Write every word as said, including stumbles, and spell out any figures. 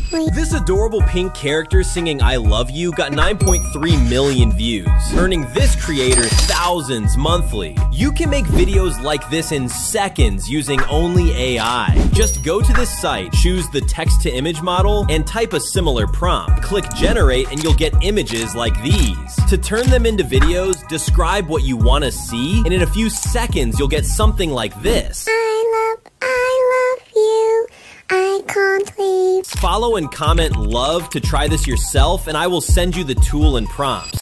sleep. This adorable pink character singing I Love You got nine point three million views, earning this creator thousands monthly. You can make videos like this in seconds using only A I. Just go to this site, choose the text-to-image model, and type a similar prompt. Click generate and you'll get images like these. To turn them into videos, describe what you want to see, and in a few seconds you'll get something like this. I love, I love you. I can't leave. Follow and comment love to try this yourself, and I will send you the tool and prompts.